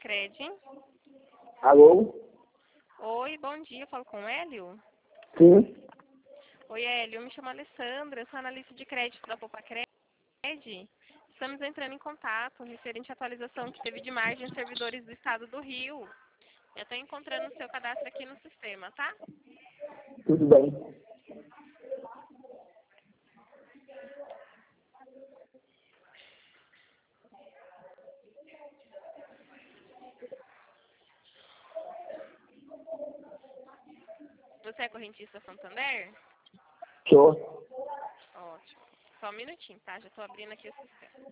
Cred. Alô? Oi, bom dia, eu falo com o Hélio? Sim. Oi, Hélio, eu me chamo Alessandra, eu sou analista de crédito da Popacred. Estamos entrando em contato referente à atualização que teve de margem em servidores do estado do Rio. Eu estou encontrando o seu cadastro aqui no sistema, tá? Tudo bem. Você é correntista Santander? Sou. Ótimo. Só um minutinho, tá? Já estou abrindo aqui o sistema.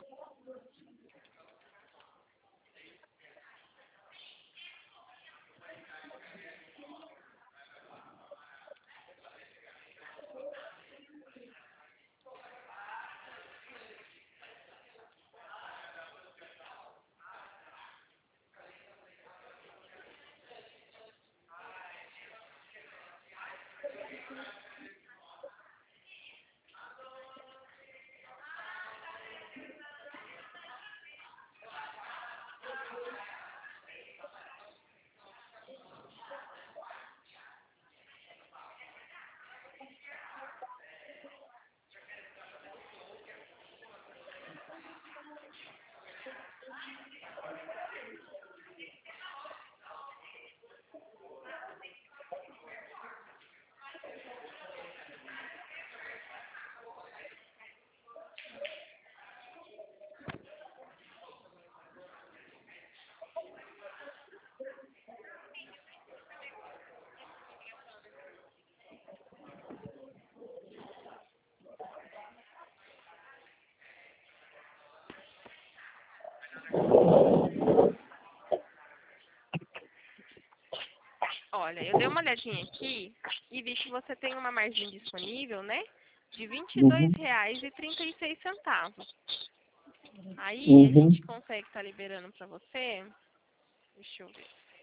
Olha, eu dei uma olhadinha aqui e vi que você tem uma margem disponível, né? De R$ Uhum. 22,36. Aí a Uhum. gente consegue estar liberando para você. Deixa eu ver.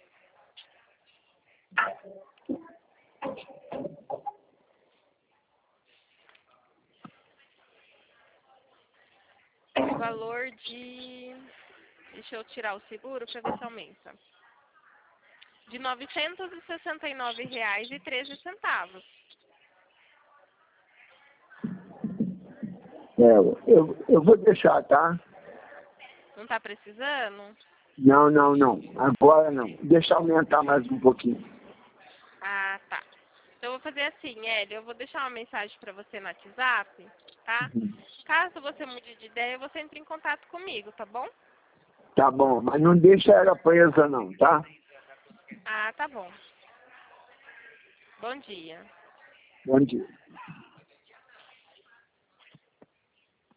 O valor de... Deixa eu tirar o seguro para ver se aumenta. De R$ 969,13. Eu vou deixar, tá? Não está precisando? Não, não, não. Agora não. Deixa aumentar mais um pouquinho. Ah, tá. Então eu vou fazer assim, Hélio. Eu vou deixar uma mensagem para você no WhatsApp, tá? Caso você mude de ideia, você entre em contato comigo, tá bom? Tá bom, mas não deixa ela presa não, tá? Ah, tá bom. Bom dia. Bom dia.